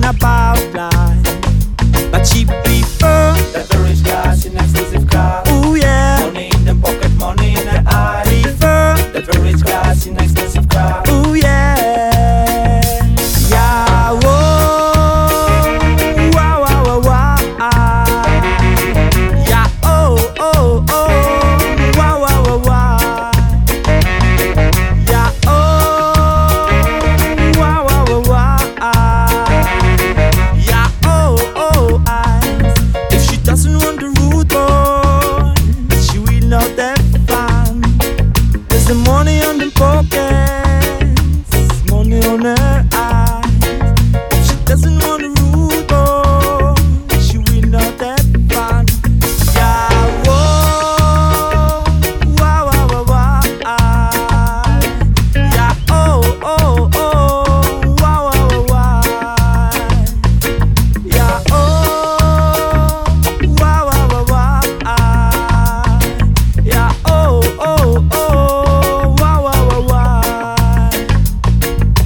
about life, but she prefer that the rich guys in expensive cars. ooh yeah, Money in them pocket, money in their eyes. prefer That the rich guys in expensive cars. ooh yeah, yeah, whoa, wow, wow, wow, wow, yeah, oh, oh, oh, wow, wow, wow, wow, yeah, oh, wow, wow, wow, wow, yeah, oh, oh, if she doesn't want the rude boy, she will not have fun. There's the money on the pocket.